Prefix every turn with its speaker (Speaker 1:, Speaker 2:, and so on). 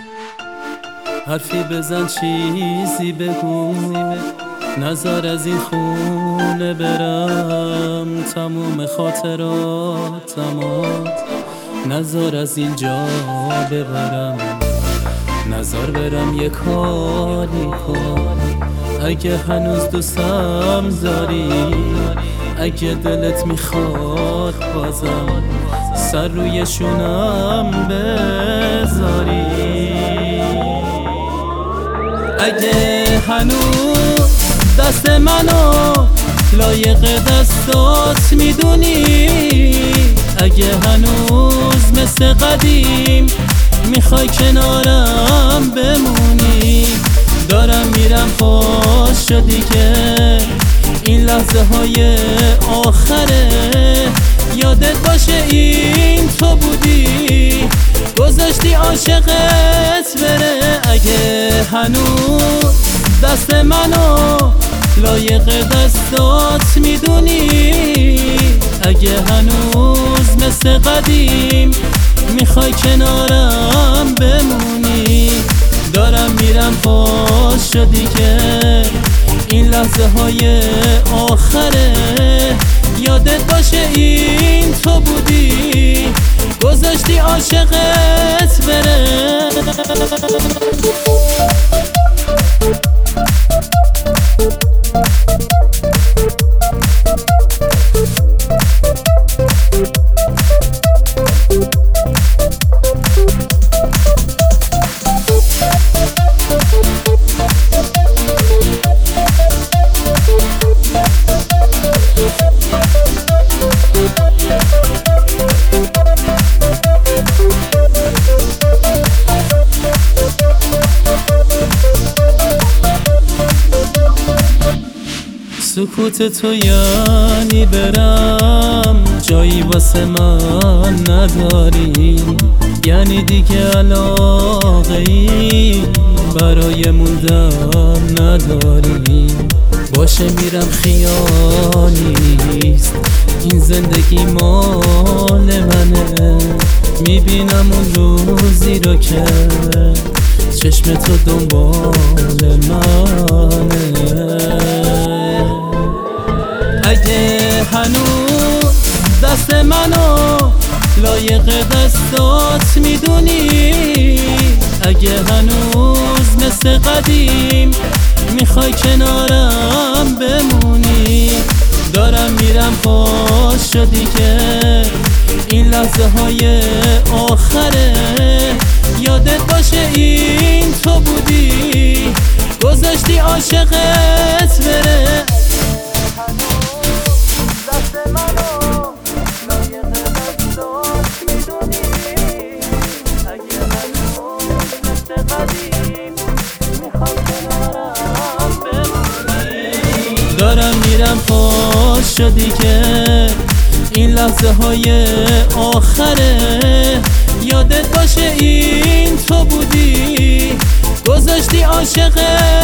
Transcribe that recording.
Speaker 1: حرفی بزن چیزی بگو، نذار از این خونه برم. تموم خاطراتمو نذار از اینجا ببرم. نذار برم یه کاری کن، اگه هنوز دوستم داری، اگه دلت میخواد بازم سر روی شونم بذاری. اگه هنوز دست منو لایق دستات میدونی، اگه هنوز مثل قدیم میخوای کنارم بمونی، دارم میرم خوش شدی که این لحظه های آخره. یادت باشه این تو بودی، گذاشتی عاشقت بره. اگه هنوز دست منو لایق دستات میدونی، اگه هنوز مثل قدیم میخوای کنارم بمونی، دارم میرم خوش شدی که این لحظه های آخره. یادت باشه این تو بودی، گذاشتی عاشقت بره. سکوت تو یعنی برم، جایی واسه من نداری، یعنی دیگه علاقه ای برای موندن نداری. باشه میرم خیالیست، این زندگی مال منه. میبینم اون روزی رو که چشم تو دنبال منه. اگه هنوز دست منو لایق دستات میدونی، اگه هنوز مثل قدیم میخوای کنارم بمونی، دارم میرم خوش شدی که این لحظه های آخره. یادت باشه این تو بودی، گذاشتی عاشقت بره. دارم میرم خوش شدی که این لحظه های آخره. یادت باشه این تو بودی، گذاشتی عاشقت